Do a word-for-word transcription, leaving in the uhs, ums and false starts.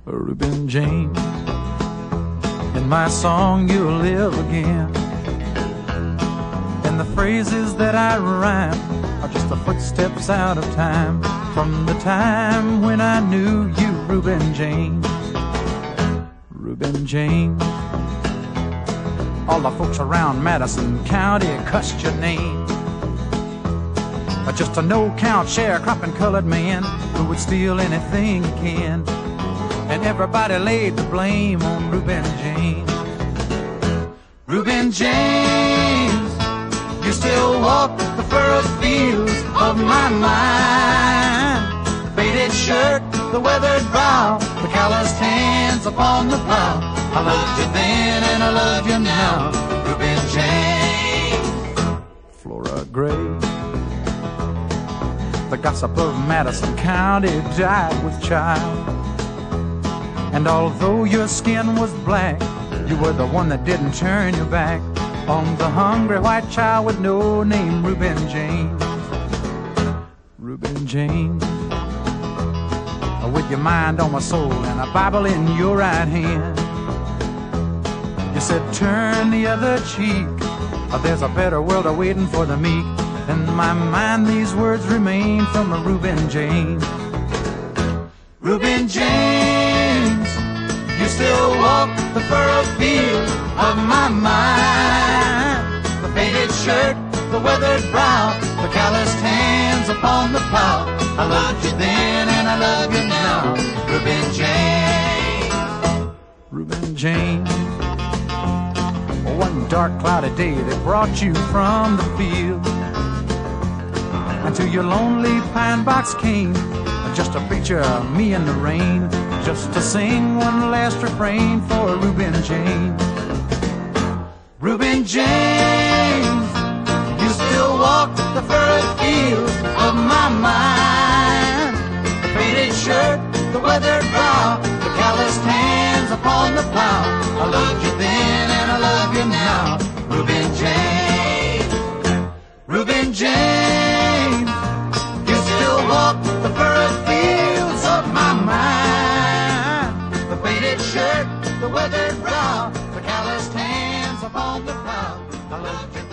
Reuben James. In my song you'll live again, and the phrases that I rhyme are just the footsteps out of time, from the time when I knew you, Reuben James. Reuben James. All the folks around Madison County cussed your name, just a no-count sharecropping colored man who would steal anything he can, and everybody laid the blame on Reuben James. Reuben James, you still walk the furrowed fields of my mind. Faded shirt, the weathered brow, the calloused hands upon the plow. I loved you then and I love you now, Reuben James. Flora Gray. The gossip of Madison County died with child, and although your skin was black, you were the one that didn't turn your back on the hungry white child with no name, Reuben James. Reuben James. With your mind on my soul and a Bible in your right hand, you said turn the other cheek, or there's a better world awaiting for the meek. In my mind these words remain from a Reuben James. Reuben James, you still walk the furrowed fields of my mind. The faded shirt, the weathered brow, the calloused hands upon the plow. I loved you then and I love you now, Reuben James. Reuben James. One dark cloudy day that brought you from the field, and to your lonely pine box came just a picture of me in the rain, just to sing one last refrain for Reuben James. Reuben James, you still walk the furrowed fields of my mind. The faded shirt, the weathered brow, the calloused hands upon the plow. I loved you then and I love you now, Reuben James. Reuben James, you still walk the furrowed fields of my mind. The faded shirt, the weathered brow, the calloused hands upon the plow. I loved you